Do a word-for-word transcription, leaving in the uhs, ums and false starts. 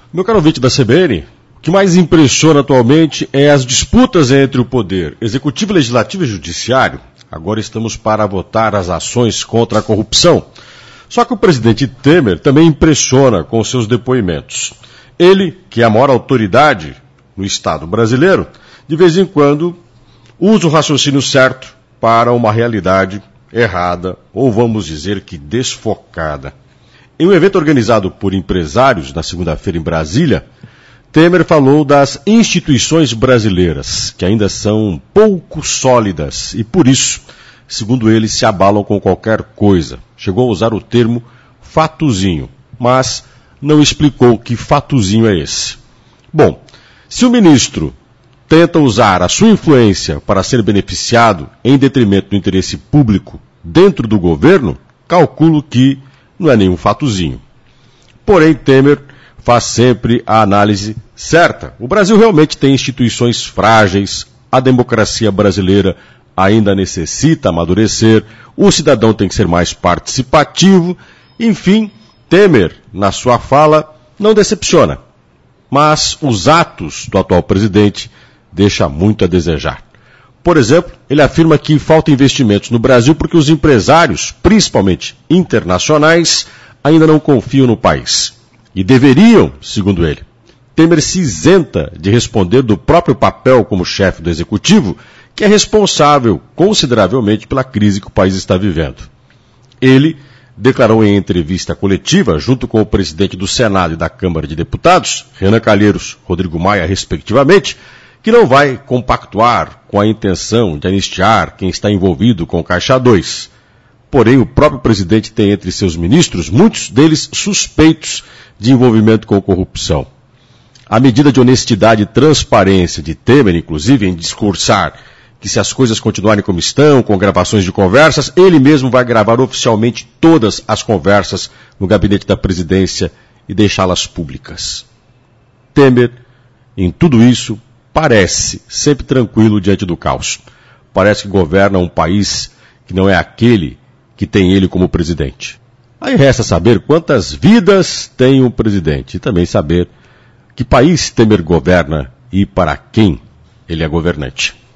Meu caro ouvinte da C B N, o que mais impressiona atualmente é as disputas entre o poder executivo, legislativo e judiciário. Agora estamos para votar as ações contra a corrupção. Só que o presidente Temer também impressiona com seus depoimentos. Ele, que é a maior autoridade no Estado brasileiro, de vez em quando usa o raciocínio certo para uma realidade errada, ou vamos dizer que desfocada. Em um evento organizado por empresários na segunda-feira em Brasília, Temer falou das instituições brasileiras, que ainda são pouco sólidas e, por isso, segundo ele, se abalam com qualquer coisa. Chegou a usar o termo fatuzinho, mas não explicou que fatuzinho é esse. Bom, se o ministro tenta usar a sua influência para ser beneficiado em detrimento do interesse público dentro do governo, calculo que não é nenhum fatuzinho. Porém, Temer faz sempre a análise certa. O Brasil realmente tem instituições frágeis, a democracia brasileira ainda necessita amadurecer, o cidadão tem que ser mais participativo. Enfim, Temer, na sua fala, não decepciona. Mas os atos do atual presidente deixam muito a desejar. Por exemplo, ele afirma que falta investimentos no Brasil porque os empresários, principalmente internacionais, ainda não confiam no país. E deveriam, segundo ele. Temer se isenta de responder do próprio papel como chefe do executivo, que é responsável consideravelmente pela crise que o país está vivendo. Ele declarou em entrevista coletiva, junto com o presidente do Senado e da Câmara de Deputados, Renan Calheiros, Rodrigo Maia, respectivamente, que não vai compactuar com a intenção de anistiar quem está envolvido com o Caixa dois. Porém, o próprio presidente tem entre seus ministros, muitos deles suspeitos de envolvimento com corrupção. A medida de honestidade e transparência de Temer, inclusive, em discursar que se as coisas continuarem como estão, com gravações de conversas, ele mesmo vai gravar oficialmente todas as conversas no gabinete da presidência e deixá-las públicas. Temer, em tudo isso, parece sempre tranquilo diante do caos. Parece que governa um país que não é aquele que tem ele como presidente. Aí resta saber quantas vidas tem o presidente e também saber que país Temer governa e para quem ele é governante.